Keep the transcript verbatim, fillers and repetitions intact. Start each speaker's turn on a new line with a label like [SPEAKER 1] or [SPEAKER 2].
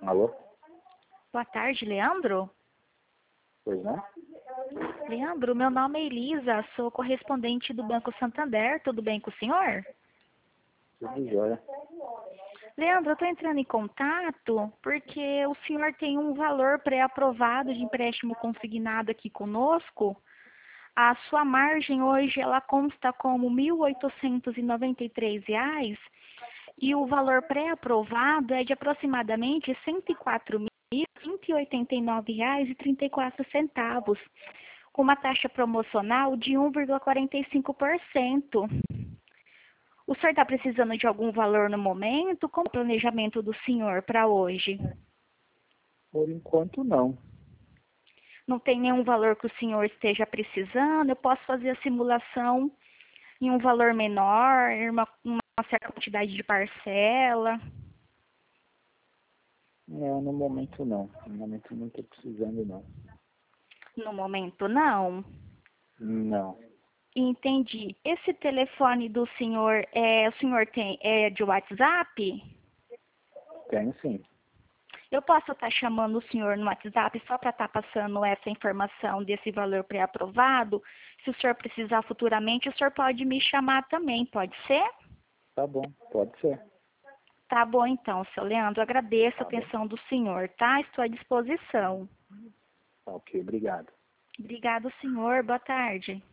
[SPEAKER 1] Alô?
[SPEAKER 2] Boa tarde, Leandro.
[SPEAKER 1] Pois não?
[SPEAKER 2] Leandro, meu nome é Elisa, sou correspondente do Banco Santander. Tudo bem com o senhor?
[SPEAKER 1] Tudo jóia.
[SPEAKER 2] Leandro, eu estou entrando em contato porque o senhor tem um valor pré-aprovado de empréstimo consignado aqui conosco. A sua margem hoje ela consta como mil oitocentos e noventa e três reais e o valor pré-aprovado é de aproximadamente cento e quatro mil cento e oitenta e nove reais e trinta e quatro centavos, com uma taxa promocional de um vírgula quarenta e cinco por cento. O senhor está precisando de algum valor no momento? Como é o planejamento do senhor para hoje?
[SPEAKER 1] Por enquanto, não.
[SPEAKER 2] Não tem nenhum valor que o senhor esteja precisando? Eu posso fazer a simulação em um valor menor, em uma, uma certa quantidade de parcela.
[SPEAKER 1] Não, no momento não. No momento não estou precisando, não.
[SPEAKER 2] No momento, não.
[SPEAKER 1] Não.
[SPEAKER 2] Entendi. Esse telefone do senhor, é, o senhor tem, é de WhatsApp?
[SPEAKER 1] Tenho sim.
[SPEAKER 2] Eu posso estar chamando o senhor no WhatsApp só para estar passando essa informação desse valor pré-aprovado? Se o senhor precisar futuramente, o senhor pode me chamar também, pode ser?
[SPEAKER 1] Tá bom, pode ser.
[SPEAKER 2] Tá bom então, seu Leandro. Agradeço a
[SPEAKER 1] Tá bom.
[SPEAKER 2] atenção do senhor, tá? Estou à disposição.
[SPEAKER 1] Ok, obrigado.
[SPEAKER 2] Obrigado, senhor. Boa tarde.